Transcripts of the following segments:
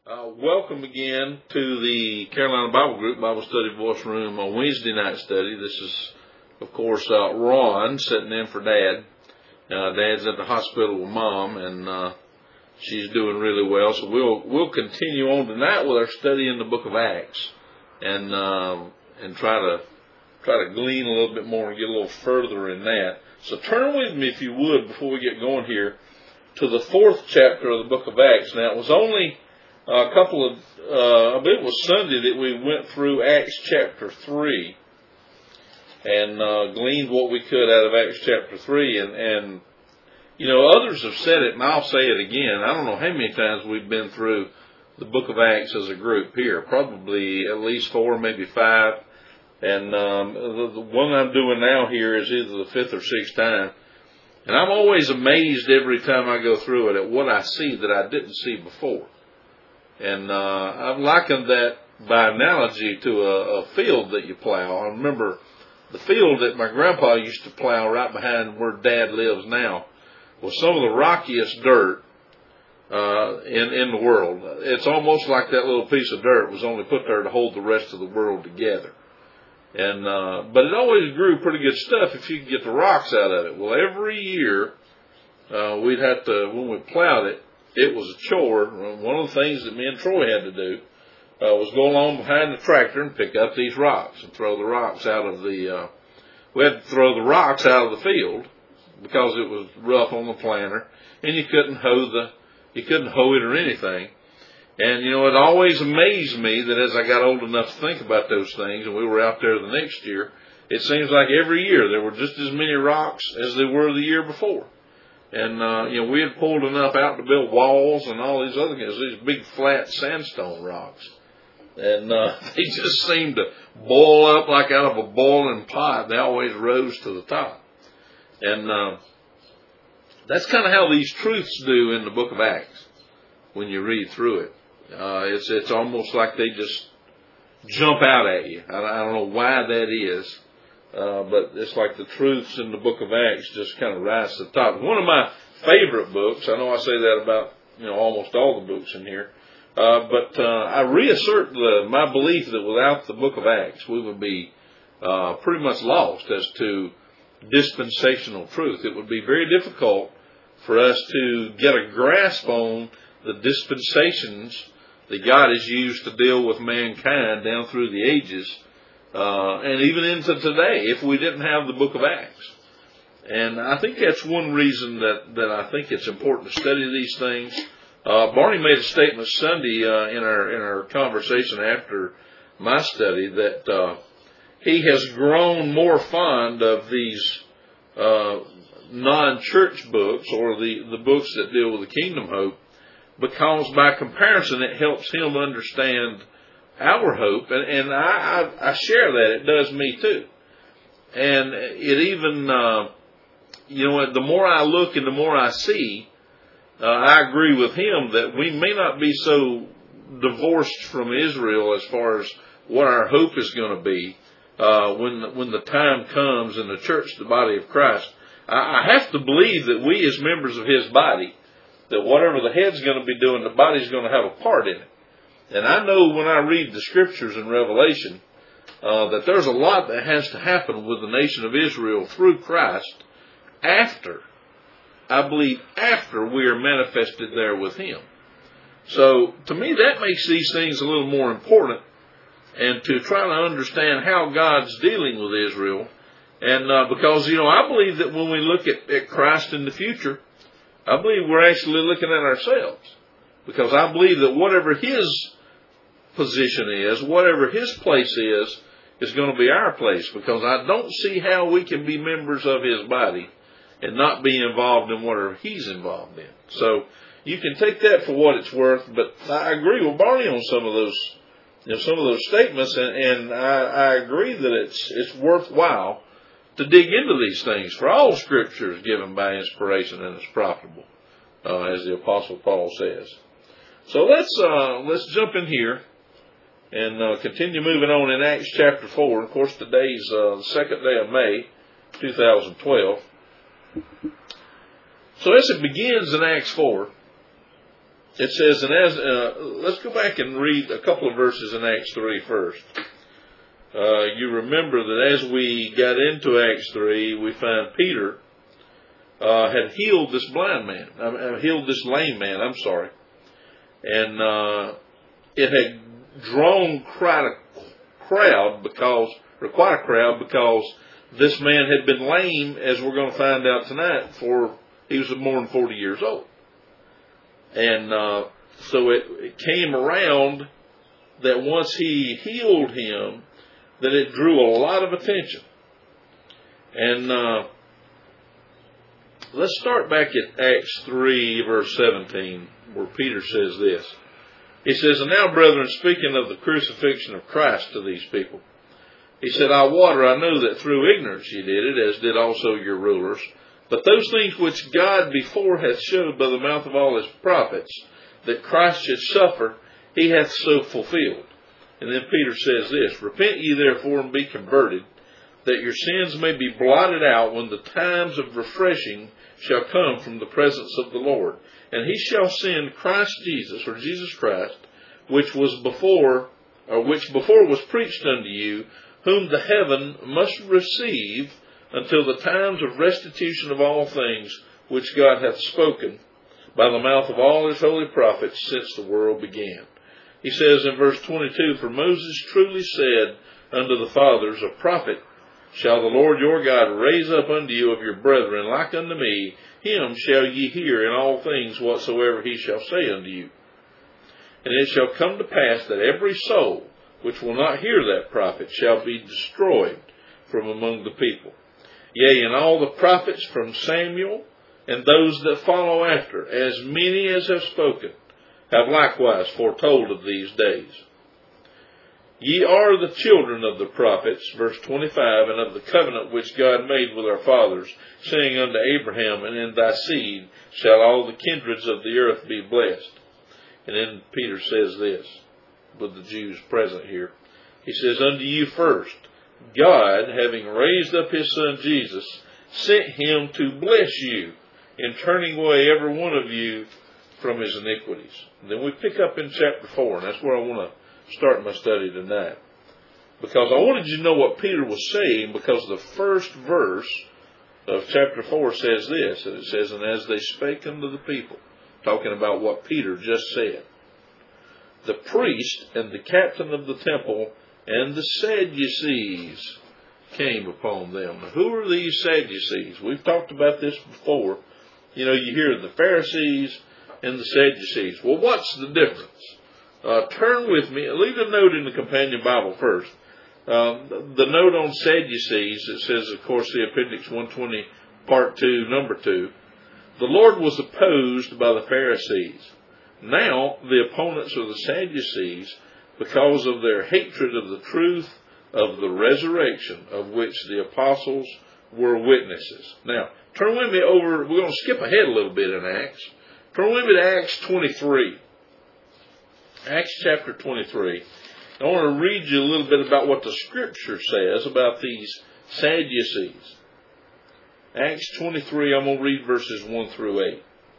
Welcome again to the Carolina Bible Group Bible Study Voice Room on Wednesday night study. This is, of course, Ron sitting in for Dad. Dad's at the hospital with Mom, and she's doing really well. So we'll continue on tonight with our study in the Book of Acts, and try to glean a little bit more and get a little further in that. So turn with me, if you would, before we get going here, to the 4th chapter of the Book of Acts. Now, it was only I believe it was Sunday that we went through Acts chapter 3 and gleaned what we could out of Acts chapter 3. And you know, others have said it, and I'll say it again. I don't know how many times we've been through the book of Acts as a group here. Probably at least 4, maybe 5. And the one I'm doing now here is either the 5th or 6th time. And I'm always amazed every time I go through it at what I see that I didn't see before. And I've likened that by analogy to a field that you plow. I remember the field that my grandpa used to plow right behind where Dad lives now was some of the rockiest dirt in the world. It's almost like that little piece of dirt was only put there to hold the rest of the world together. And but it always grew pretty good stuff if you could get the rocks out of it. Well, every year we'd have to, when we plowed it, it was a chore. One of the things that me and Troy had to do was go along behind the tractor and pick up these rocks and throw the rocks out of the. We had to throw the rocks out of the field because it was rough on the planter, and you couldn't hoe it or anything. And you know, it always amazed me that as I got old enough to think about those things, and we were out there the next year, it seems like every year there were just as many rocks as there were the year before. And, you know, we had pulled enough out to build walls and all these other things, these big flat sandstone rocks. And they just seemed to boil up like out of a boiling pot. They always rose to the top. And that's kind of how these truths do in the book of Acts when you read through it. It's almost like they just jump out at you. I don't know why that is. But it's like the truths in the book of Acts just kind of rise to the top. One of my favorite books, I know I say that about, you know, almost all the books in here, but I reassert my belief that without the book of Acts, we would be pretty much lost as to dispensational truth. It would be very difficult for us to get a grasp on the dispensations that God has used to deal with mankind down through the ages. And even into today, if we didn't have the book of Acts. And I think that's one reason that I think it's important to study these things. Barney made a statement Sunday in our conversation after my study that he has grown more fond of these non-church books or the books that deal with the kingdom hope, because by comparison it helps him understand our hope, and I share that. It does me too. And it even, you know, the more I look and the more I see, I agree with him that we may not be so divorced from Israel as far as what our hope is going to be when the time comes in the church, the body of Christ. I have to believe that we as members of His body, that whatever the head's going to be doing, the body's going to have a part in it. And I know when I read the scriptures in Revelation that there's a lot that has to happen with the nation of Israel through Christ after we are manifested there with Him. So to me that makes these things a little more important, and to try to understand how God's dealing with Israel. And because, you know, I believe that when we look at Christ in the future, I believe we're actually looking at ourselves. Because I believe that whatever His position is, whatever His place is going to be our place. Because I don't see how we can be members of His body and not be involved in whatever He's involved in. So you can take that for what it's worth. But I agree with Barney on some of those statements, and I agree that it's worthwhile to dig into these things. For all Scripture is given by inspiration and is profitable, as the Apostle Paul says. So let's jump in here and continue moving on in Acts chapter 4. Of course, today's the 2nd day of May, 2012. So as it begins in Acts 4, it says, and as let's go back and read a couple of verses in Acts 3 first. You remember that as we got into Acts 3, we find Peter had healed this blind man, healed this lame man, and it had drawn quite a crowd because this man had been lame, as we're going to find out tonight, he was more than 40 years old. And so it came around that once he healed him, that it drew a lot of attention. And let's start back at Acts 3, verse 17, where Peter says this. He says, "And now, brethren, speaking of the crucifixion of Christ to these people, he said, I know that through ignorance ye did it, as did also your rulers. But those things which God before hath showed by the mouth of all his prophets, that Christ should suffer, he hath so fulfilled." And then Peter says this, "Repent ye therefore and be converted, that your sins may be blotted out when the times of refreshing shall come from the presence of the Lord. And he shall send Christ Jesus," or Jesus Christ, which before was preached unto you, whom the heaven must receive until the times of restitution of all things which God hath spoken by the mouth of all his holy prophets since the world began. He says in verse 22, "For Moses truly said unto the fathers, A prophet shall the Lord your God raise up unto you of your brethren, like unto me, him shall ye hear in all things whatsoever he shall say unto you. And it shall come to pass that every soul which will not hear that prophet shall be destroyed from among the people. Yea, and all the prophets from Samuel and those that follow after, as many as have spoken, have likewise foretold of these days. Ye are the children of the prophets," verse 25, "and of the covenant which God made with our fathers, saying unto Abraham, And in thy seed shall all the kindreds of the earth be blessed." And then Peter says this, with the Jews present here. He says, "Unto you first, God, having raised up his Son Jesus, sent him to bless you, in turning away every one of you from his iniquities." And then we pick up in chapter 4, and that's where I want to start my study tonight. Because I wanted you to know what Peter was saying, because the first verse of chapter 4 says this, and it says, "And as they spake unto the people," talking about what Peter just said, "the priest and the captain of the temple and the Sadducees came upon them." Now, who are these Sadducees? We've talked about this before. You hear the Pharisees and the Sadducees. Well, what's the difference? Turn with me. Leave a note in the companion Bible first. The note on Sadducees, it says, of course, the Appendix 120, Part 2, Number 2. The Lord was opposed by the Pharisees. Now, the opponents of the Sadducees, because of their hatred of the truth of the resurrection, of which the apostles were witnesses. Now, turn with me over, we're going to skip ahead a little bit in Acts. Turn with me to Acts 23. Acts chapter 23. I want to read you a little bit about what the Scripture says about these Sadducees. Acts 23, I'm going to read verses 1 through 8.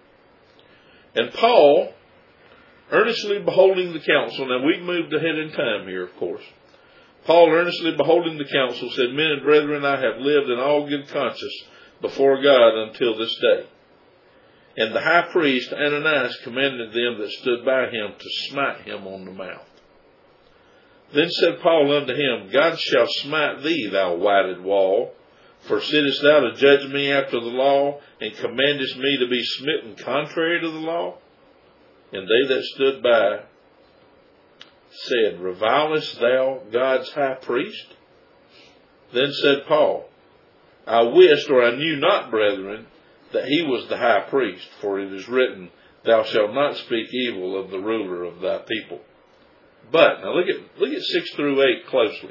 "And Paul, earnestly beholding the council," now we've moved ahead in time here, of course. "Paul, earnestly beholding the council, said, Men and brethren, I have lived in all good conscience before God until this day. And the high priest Ananias commanded them that stood by him to smite him on the mouth. Then said Paul unto him, God shall smite thee, thou whited wall. For sittest thou to judge me after the law, and commandest me to be smitten contrary to the law? And they that stood by said, Revilest thou God's high priest? Then said Paul, I wist, or I knew not, brethren, that he was the high priest, for it is written, Thou shalt not speak evil of the ruler of thy people. But, now look at 6 through 8 closely.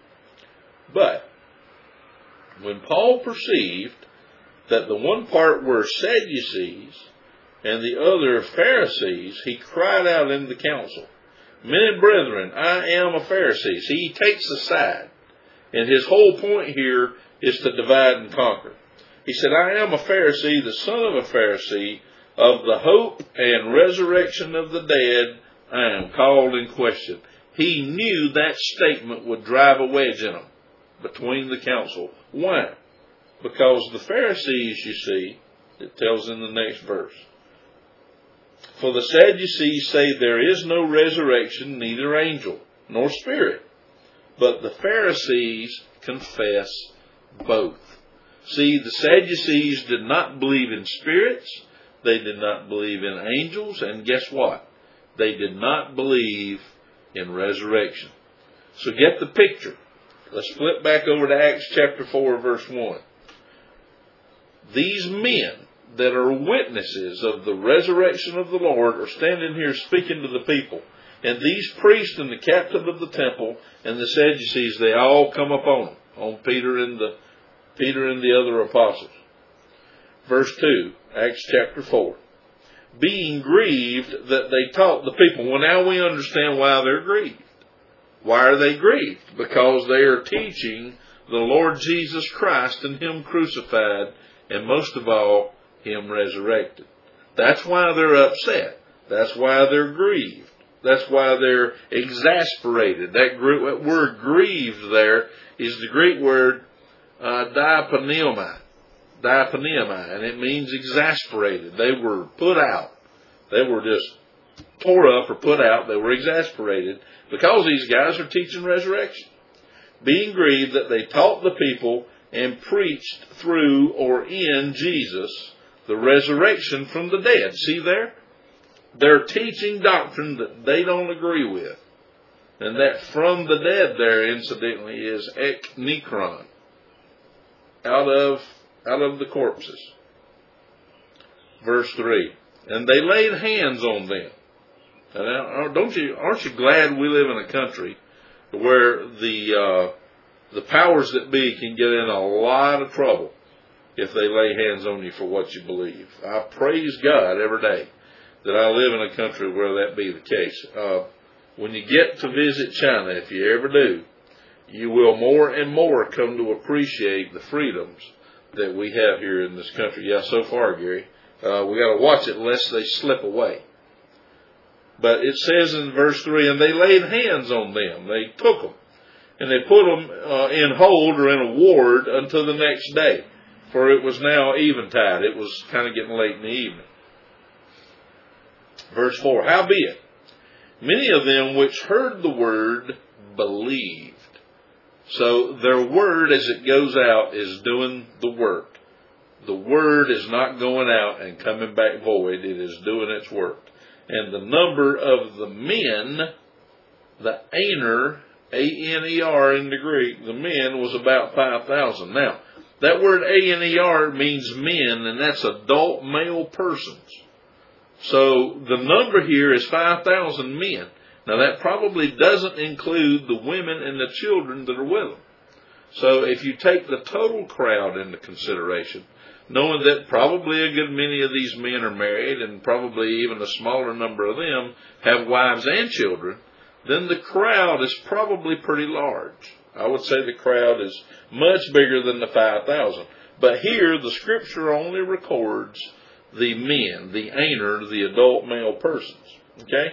But, when Paul perceived that the one part were Sadducees, and the other Pharisees, he cried out in the council, Men and brethren, I am a Pharisee. See, he takes a side. And his whole point here is to divide and conquer. He said, I am a Pharisee, the son of a Pharisee, of the hope and resurrection of the dead, I am called in question. He knew that statement would drive a wedge in them between the council. Why? Because the Pharisees, you see, it tells in the next verse, for the Sadducees say there is no resurrection, neither angel nor spirit. But the Pharisees confess both. See, the Sadducees did not believe in spirits. They did not believe in angels. And guess what? They did not believe in resurrection. So get the picture. Let's flip back over to Acts chapter 4, verse 1. These men that are witnesses of the resurrection of the Lord are standing here speaking to the people. And these priests and the captain of the temple and the Sadducees, they all come upon them, on Peter and the other apostles. Verse 2, Acts chapter 4. Being grieved that they taught the people. Well, now we understand why they're grieved. Why are they grieved? Because they are teaching the Lord Jesus Christ and Him crucified, and most of all, Him resurrected. That's why they're upset. That's why they're grieved. That's why they're exasperated. That word grieved there is the Greek word diapaneomai, and it means exasperated. They were put out. They were just tore up or put out. They were exasperated because these guys are teaching resurrection. Being grieved that they taught the people and preached through or in Jesus the resurrection from the dead. See there? They're teaching doctrine that they don't agree with. And that from the dead there, incidentally, is ek nikron. Out of the corpses. Verse 3. And they laid hands on them. And aren't you glad we live in a country where the powers that be can get in a lot of trouble if they lay hands on you for what you believe? I praise God every day that I live in a country where that be the case. When you get to visit China, if you ever do, you will more and more come to appreciate the freedoms that we have here in this country. Yeah, so far, Gary. We got to watch it lest they slip away. But it says in verse 3, and they laid hands on them. They took them. And they put them in hold or in a ward until the next day. For it was now eventide. It was kind of getting late in the evening. Verse 4, howbeit, many of them which heard the word believed. So their word as it goes out is doing the work. The word is not going out and coming back void. It is doing its work. And the number of the men, the aner, A-N-E-R in the Greek, the men was about 5,000. Now, that word A-N-E-R means men, and that's adult male persons. So the number here is 5,000 men. Now that probably doesn't include the women and the children that are with them. So if you take the total crowd into consideration, knowing that probably a good many of these men are married and probably even a smaller number of them have wives and children, then the crowd is probably pretty large. I would say the crowd is much bigger than the 5,000. But here the scripture only records the men, the aner, the adult male persons. Okay?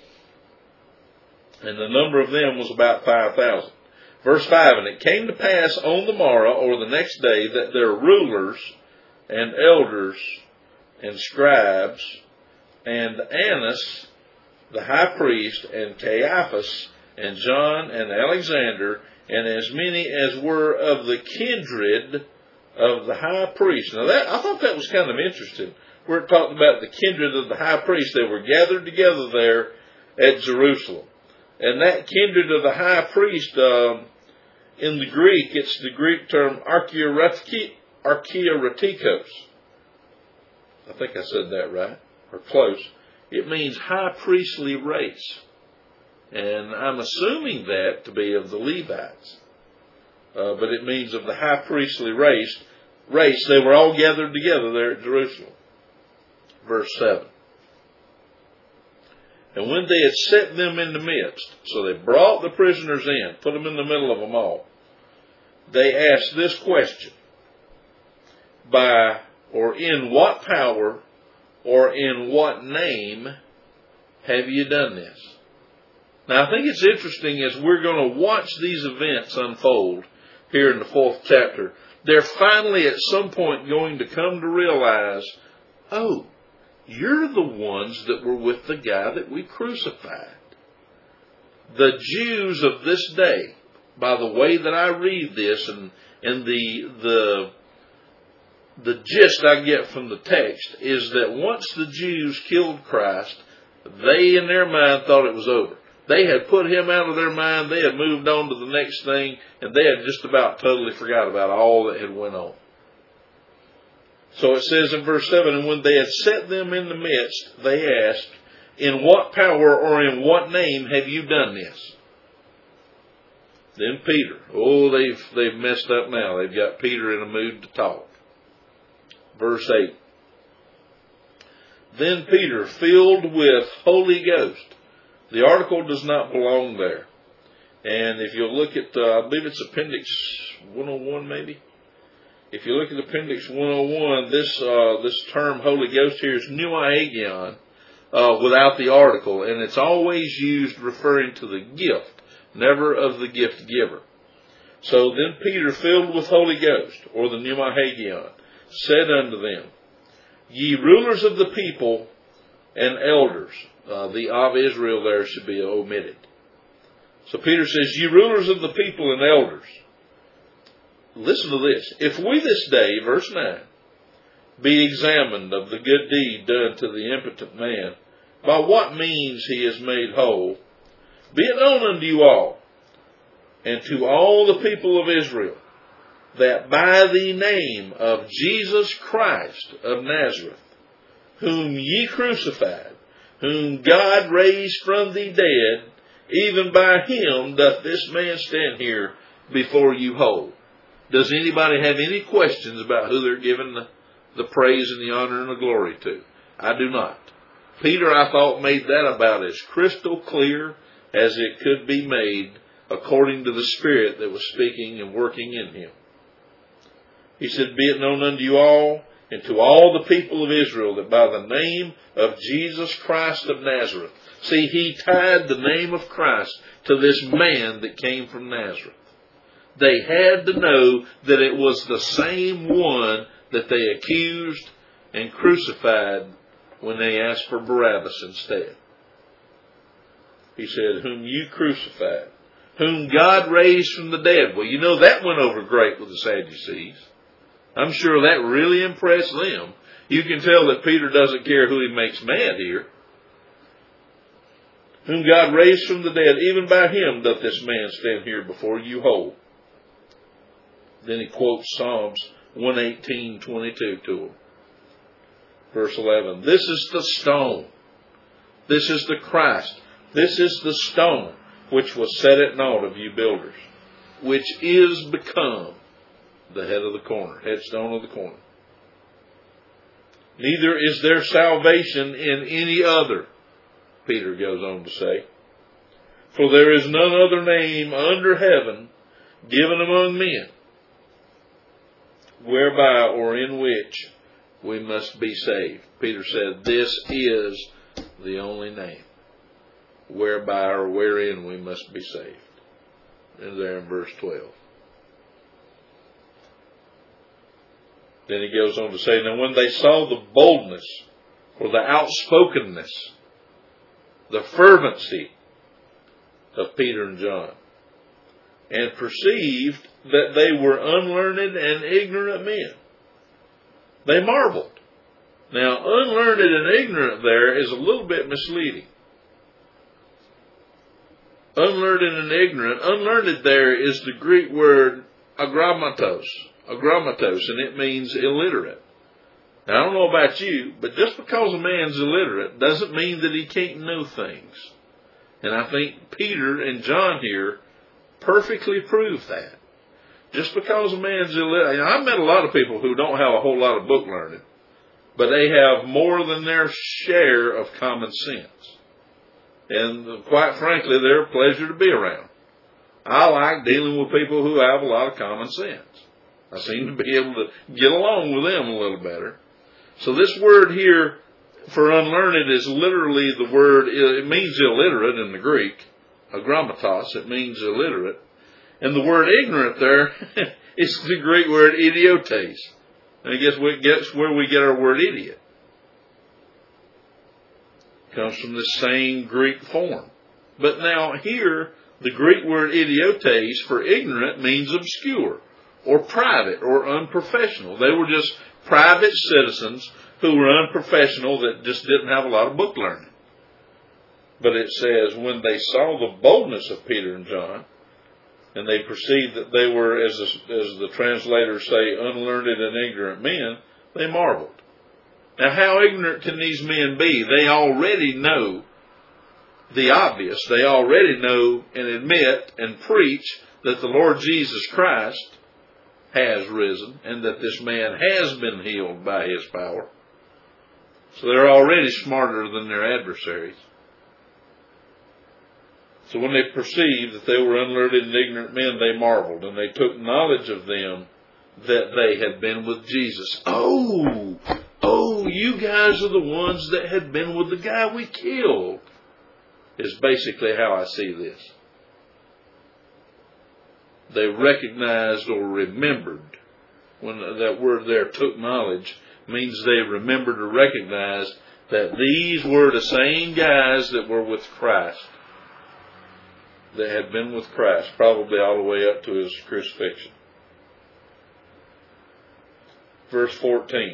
And the number of them was about 5,000. Verse 5, and it came to pass on the morrow or the next day that their rulers and elders and scribes and Annas, the high priest, and Caiaphas and John and Alexander and as many as were of the kindred of the high priest. Now I thought that was kind of interesting. Where it talked about the kindred of the high priest. They were gathered together there at Jerusalem. And that kindred of the high priest, in the Greek, it's the Greek term archaeoretikos. I think I said that right, or close. It means high priestly race. And I'm assuming that to be of the Levites. But it means of the high priestly race. They were all gathered together there at Jerusalem. Verse 7. And when they had set them in the midst, so they brought the prisoners in, put them in the middle of them all, they asked this question, by or in what power or in what name have you done this? Now, I think it's interesting as we're going to watch these events unfold here in the 4th chapter. They're finally at some point going to come to realize, oh, you're the ones that were with the guy that we crucified. The Jews of this day, by the way that I read this and the gist I get from the text is that once the Jews killed Christ, they in their mind thought it was over. They had put him out of their mind, they had moved on to the next thing, and they had just about totally forgot about all that had went on. So it says in verse 7, and when they had set them in the midst, they asked, in what power or in what name have you done this? Then Peter, they've messed up now. They've got Peter in a mood to talk. Verse 8. Then Peter, filled with Holy Ghost. The article does not belong there. And if you'll look at, I believe it's Appendix 101 maybe. If you look at Appendix 101, this term Holy Ghost here is pneumagion without the article. And it's always used referring to the gift, never of the gift giver. So then Peter, filled with Holy Ghost, or the pneumagion, said unto them, ye rulers of the people and elders. The of Israel there should be omitted. So Peter says, ye rulers of the people and elders. Listen to this. If we this day, verse 9, be examined of the good deed done to the impotent man, by what means he is made whole, be it known unto you all, and to all the people of Israel, that by the name of Jesus Christ of Nazareth, whom ye crucified, whom God raised from the dead, even by him doth this man stand here before you whole. Does anybody have any questions about who they're giving the praise and the honor and the glory to? I do not. Peter, I thought, made that about as crystal clear as it could be made according to the Spirit that was speaking and working in him. He said, be it known unto you all, and to all the people of Israel, that by the name of Jesus Christ of Nazareth. See, he tied the name of Christ to this man that came from Nazareth. They had to know that it was the same one that they accused and crucified when they asked for Barabbas instead. He said, whom you crucified, whom God raised from the dead. Well, you know that went over great with the Sadducees. I'm sure that really impressed them. You can tell that Peter doesn't care who he makes mad here. Whom God raised from the dead, even by him doth this man stand here before you whole. Then he quotes Psalms 118:22 to him. Verse 11. This is the stone. This is the Christ. This is the stone which was set at naught of you builders, which is become the head of the corner, headstone of the corner. Neither is there salvation in any other, Peter goes on to say. For there is none other name under heaven given among men, whereby or in which we must be saved. Peter said, this is the only name, whereby or wherein we must be saved. And there in verse 12. Then he goes on to say, now when they saw the boldness, or the outspokenness, the fervency of Peter and John, and perceived that they were unlearned and ignorant men, they marveled. Now, unlearned and ignorant there is a little bit misleading. Unlearned and ignorant. Unlearned there is the Greek word agrammatos, and it means illiterate. Now, I don't know about you, but just because a man's illiterate doesn't mean that he can't know things. And I think Peter and John here perfectly prove that. Just because a man's illiterate, I've met a lot of people who don't have a whole lot of book learning, but they have more than their share of common sense. And quite frankly, they're a pleasure to be around. I like dealing with people who have a lot of common sense. I seem to be able to get along with them a little better. So this word here, for unlearned is literally the word, it means illiterate in the Greek, agrammatos, it means illiterate. And the word ignorant there is the Greek word idiotes. And I guess where we get our word idiot. It comes from the same Greek form. But now here, the Greek word idiotes for ignorant means obscure, or private, or unprofessional. They were just private citizens who were unprofessional that just didn't have a lot of book learning. But it says, when they saw the boldness of Peter and John, and they perceived that they were, as the translators say, unlearned and ignorant men, they marveled. Now, how ignorant can these men be? They already know the obvious. They already know and admit and preach that the Lord Jesus Christ has risen and that this man has been healed by His power. So they're already smarter than their adversaries. So when they perceived that they were unlearned and ignorant men, they marveled, and they took knowledge of them that they had been with Jesus. Oh, you guys are the ones that had been with the guy we killed, is basically how I see this. They recognized or remembered. When that word there, took knowledge, means they remembered or recognized that these were the same guys that were with Christ. That had been with Christ, probably all the way up to His crucifixion. Verse 14.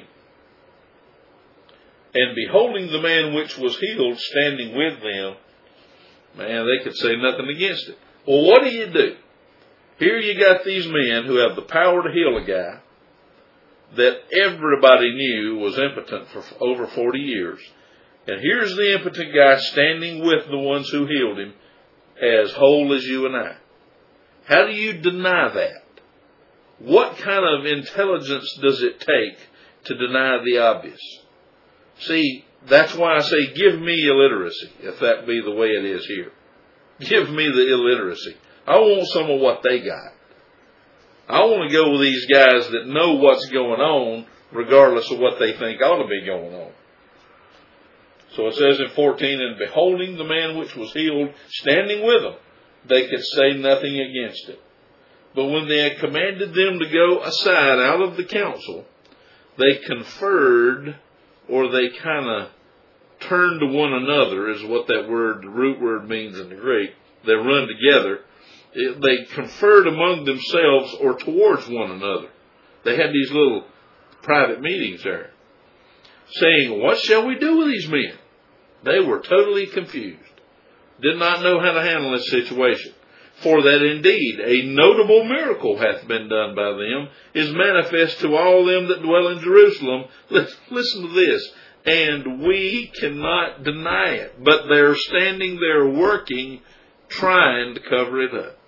And beholding the man which was healed standing with them, man, they could say nothing against it. Well, what do? Here you got these men who have the power to heal a guy that everybody knew was impotent for over 40 years. And here's the impotent guy standing with the ones who healed him, as whole as you and I. How do you deny that? What kind of intelligence does it take to deny the obvious? See, that's why I say, give me illiteracy, if that be the way it is here. Give me the illiteracy. I want some of what they got. I want to go with these guys that know what's going on, regardless of what they think ought to be going on. So it says in 14, and beholding the man which was healed, standing with them, they could say nothing against it. But when they had commanded them to go aside out of the council, they conferred, or they kind of turned to one another, is what that word, the root word means in the Greek. They run together. They conferred among themselves or towards one another. They had these little private meetings there, saying, what shall we do with these men? They were totally confused, did not know how to handle this situation. For that indeed a notable miracle hath been done by them, is manifest to all them that dwell in Jerusalem. Listen to this. And we cannot deny it. But they're standing there working, trying to cover it up.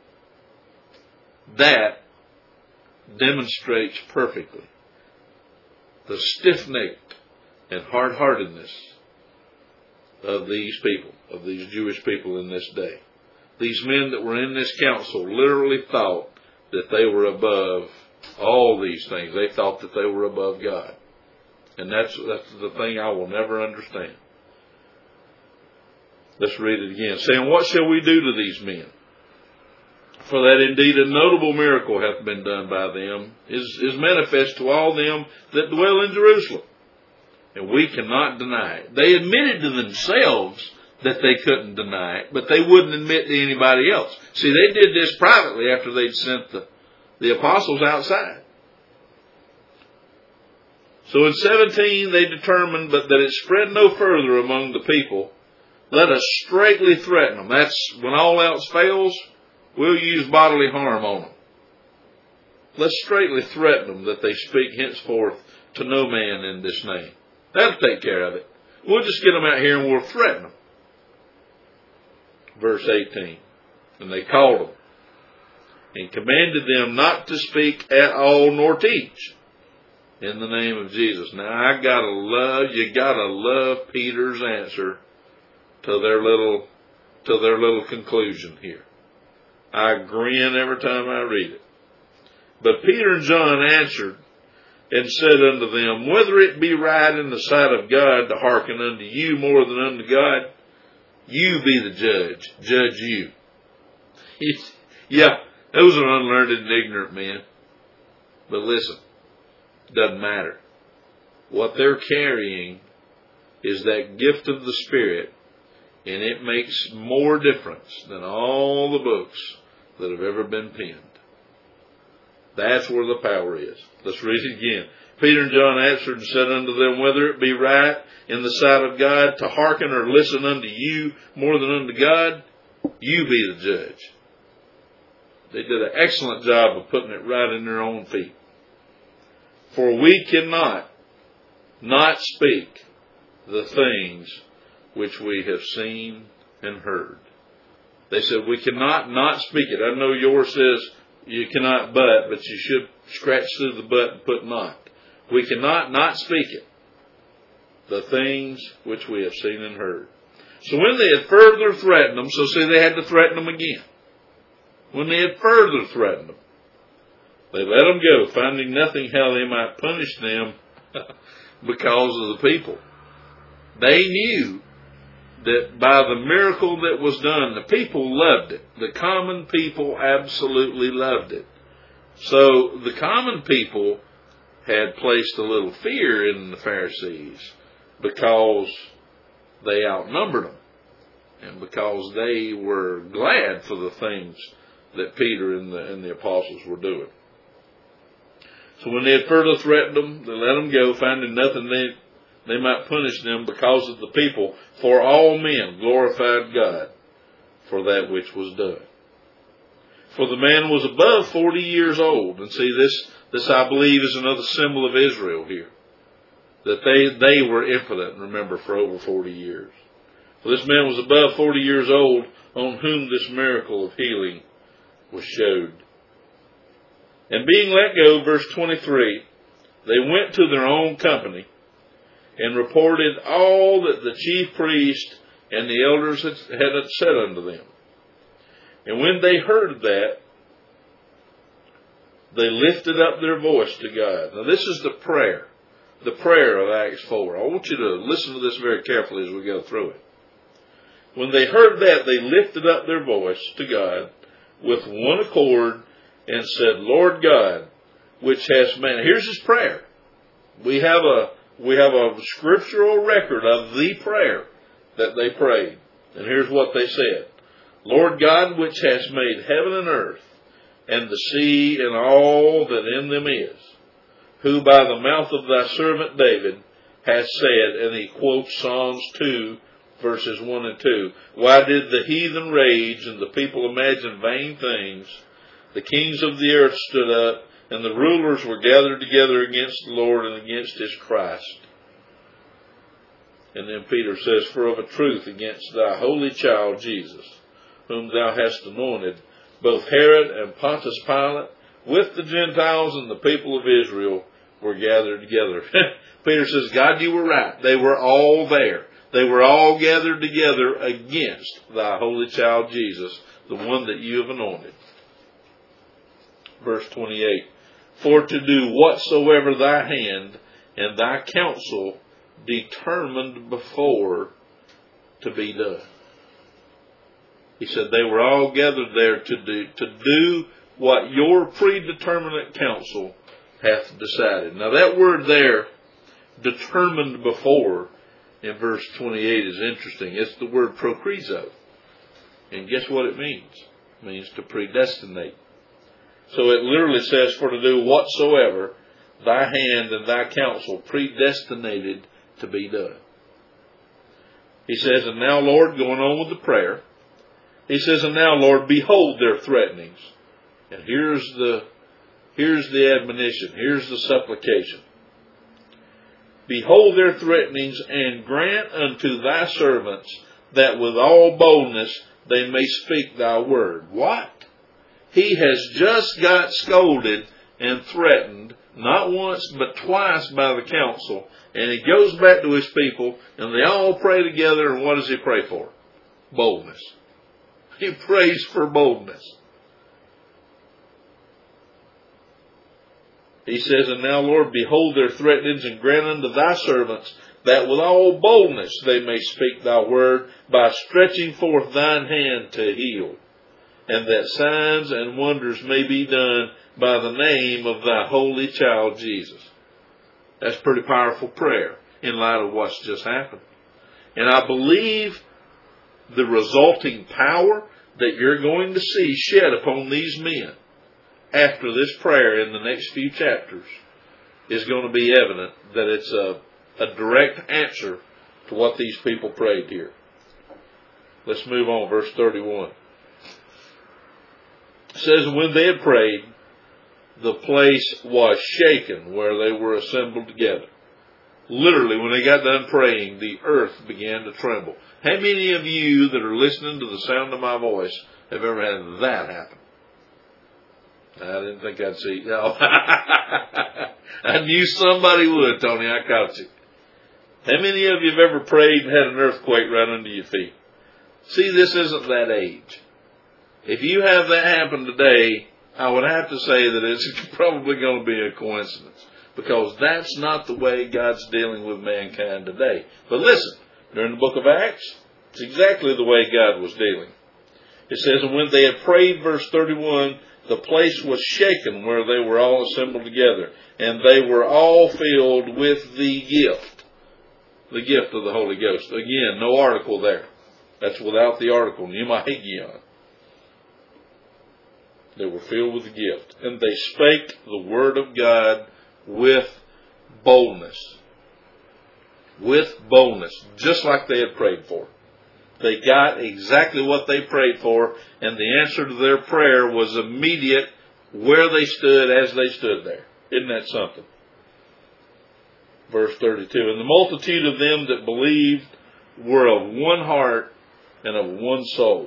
That demonstrates perfectly the stiff-necked and hard-heartedness of these people, of these Jewish people in this day. These men that were in this council literally thought that they were above all these things. They thought that they were above God. And that's the thing I will never understand. Let's read it again. Saying, what shall we do to these men? For that indeed a notable miracle hath been done by them, is manifest to all them that dwell in Jerusalem. And we cannot deny it. They admitted to themselves that they couldn't deny it, but they wouldn't admit to anybody else. See, they did this privately after they'd sent the apostles outside. So in 17 they determined, but that it spread no further among the people, let us straightly threaten them. That's when all else fails, we'll use bodily harm on them. Let's straightly threaten them that they speak henceforth to no man in this name. That'll take care of it. We'll just get them out here and we'll threaten them. Verse 18. And they called them and commanded them not to speak at all nor teach in the name of Jesus. Now you gotta love Peter's answer to their little conclusion here. I grin every time I read it. But Peter and John answered and said unto them, whether it be right in the sight of God to hearken unto you more than unto God, you be the judge. Judge you. Yeah, those are unlearned and ignorant men. But listen, doesn't matter. What they're carrying is that gift of the Spirit, and it makes more difference than all the books that have ever been penned. That's where the power is. Let's read it again. Peter and John answered and said unto them, whether it be right in the sight of God to hearken or listen unto you more than unto God, you be the judge. They did an excellent job of putting it right in their own feet. For we cannot not speak the things which we have seen and heard. They said, we cannot not speak it. I know yours says you cannot but you should scratch through the but and put not. We cannot not speak it. The things which we have seen and heard. So when they had further threatened them, so see they had to threaten them again. When they had further threatened them, they let them go, finding nothing how they might punish them because of the people. They knew that by the miracle that was done, the people loved it. The common people absolutely loved it. So the common people had placed a little fear in the Pharisees because they outnumbered them and because they were glad for the things that Peter and the apostles were doing. So when they had further threatened them, they let them go, finding nothing they might punish them because of the people. For all men glorified God for that which was done. For the man was above 40 years old. And see, this I believe is another symbol of Israel here. That they were impotent, remember, for over 40 years. For this man was above 40 years old, on whom this miracle of healing was showed. And being let go, verse 23, they went to their own company and reported all that the chief priest and the elders had said unto them. And when they heard that, they lifted up their voice to God. Now this is the prayer of Acts 4. I want you to listen to this very carefully as we go through it. When they heard that, they lifted up their voice to God with one accord and said, Lord God, which hast made. Here's his prayer. We have a scriptural record of the prayer that they prayed. And here's what they said. Lord God, which hast made heaven and earth, and the sea and all that in them is, who by the mouth of thy servant David hast said, and he quotes Psalms 2, verses 1 and 2, why did the heathen rage and the people imagine vain things? The kings of the earth stood up, and the rulers were gathered together against the Lord and against his Christ. And then Peter says, for of a truth against thy holy child Jesus, whom thou hast anointed, both Herod and Pontius Pilate, with the Gentiles and the people of Israel, were gathered together. Peter says, God, you were right. They were all there. They were all gathered together against thy holy child Jesus, the one that you have anointed. Verse 28, for to do whatsoever thy hand and thy counsel determined before to be done. He said they were all gathered there to do what your predeterminate counsel hath decided. Now that word there, determined before, in verse 28 is interesting. It's the word prokrizo. And guess what it means? It means to predestinate. So it literally says, for to do whatsoever thy hand and thy counsel predestinated to be done. He says, and now, Lord, going on with the prayer, he says, and now, Lord, behold their threatenings. And here's the admonition. Here's the supplication. Behold their threatenings, and grant unto thy servants that with all boldness they may speak thy word. What? He has just got scolded and threatened, not once but twice by the council. And he goes back to his people, and they all pray together, and what does he pray for? Boldness. He prays for boldness. He says, and now, Lord, behold their threatenings, and grant unto thy servants that with all boldness they may speak thy word by stretching forth thine hand to heal, and that signs and wonders may be done by the name of thy holy child Jesus. That's a pretty powerful prayer in light of what's just happened. And I believe the resulting power that you're going to see shed upon these men after this prayer in the next few chapters is going to be evident that it's a direct answer to what these people prayed here. Let's move on, verse 31. It says, when they had prayed, the place was shaken where they were assembled together. Literally, when they got done praying, the earth began to tremble. How many of you that are listening to the sound of my voice have ever had that happen? I didn't think I'd see. No. I knew somebody would, Tony. I caught you. How many of you have ever prayed and had an earthquake right under your feet? See, this isn't that age. If you have that happen today, I would have to say that it's probably going to be a coincidence, because that's not the way God's dealing with mankind today. But listen, during the book of Acts, it's exactly the way God was dealing. It says, and when they had prayed, verse 31, the place was shaken where they were all assembled together, and they were all filled with the gift of the Holy Ghost. Again, no article there. That's without the article, pneumahagion. They were filled with the gift. And they spake the word of God with boldness. With boldness. Just like they had prayed for. They got exactly what they prayed for, and the answer to their prayer was immediate where they stood as they stood there. Isn't that something? Verse 32. And the multitude of them that believed were of one heart and of one soul.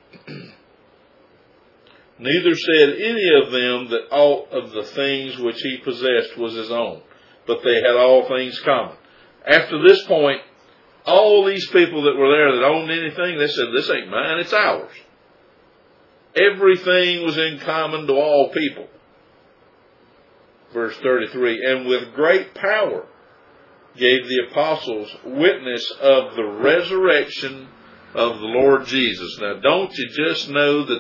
Neither said any of them that aught of the things which he possessed was his own, but they had all things common. After this point, all these people that were there that owned anything, they said, this ain't mine, it's ours. Everything was in common to all people. Verse 33, and with great power gave the apostles witness of the resurrection of the Lord Jesus. Now, don't you just know that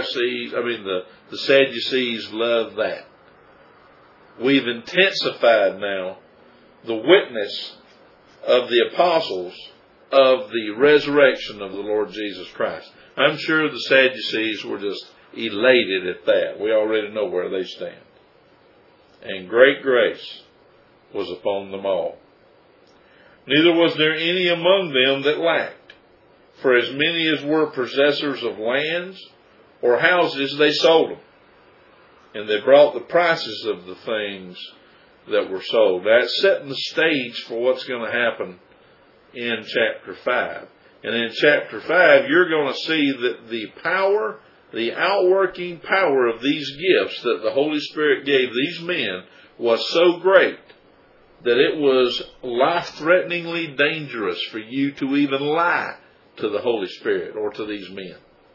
the Sadducees love that? We've intensified now the witness of the apostles of the resurrection of the Lord Jesus Christ. I'm sure the Sadducees were just elated at that. We already know where they stand. And great grace was upon them all. Neither was there any among them that lacked. For as many as were possessors of lands or houses, they sold them. And they brought the prices of the things that were sold. That's setting the stage for what's going to happen in chapter 5. And in chapter 5, you're going to see that the power, the outworking power of these gifts that the Holy Spirit gave these men was so great that it was life-threateningly dangerous for you to even lie to the Holy Spirit or to these men.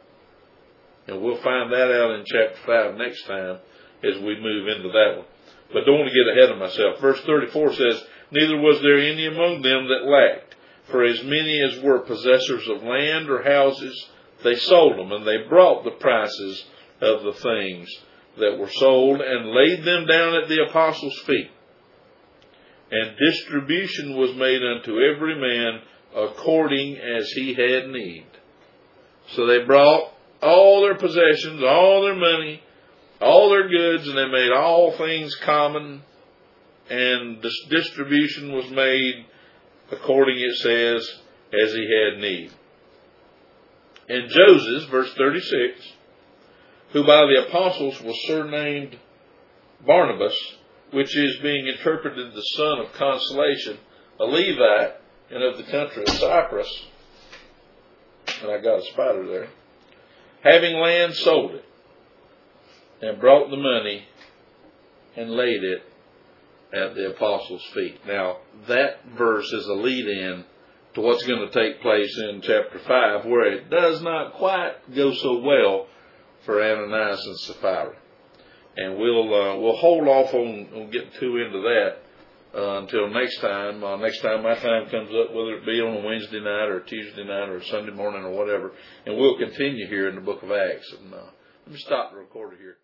And we'll find that out in chapter 5 next time as we move into that one. But don't want to get ahead of myself. Verse 34 says, neither was there any among them that lacked. For as many as were possessors of land or houses, they sold them, and they brought the prices of the things that were sold, and laid them down at the apostles' feet. And distribution was made unto every man according as he had need. So they brought all their possessions, all their money, all their goods, and they made all things common, and this distribution was made according, it says, as he had need. And Joseph, verse 36, who by the apostles was surnamed Barnabas, which is being interpreted the son of consolation, a Levite, and of the country of Cyprus, and I got a spider there, having land, sold it, and brought the money, and laid it at the apostles' feet. Now, that verse is a lead-in to what's going to take place in chapter 5, where it does not quite go so well for Ananias and Sapphira. and we'll hold off on getting too into that until next time. Next time my time comes up, whether it be on a Wednesday night or a Tuesday night or a Sunday morning or whatever, and we'll continue here in the Book of Acts. And let me stop the recorder here.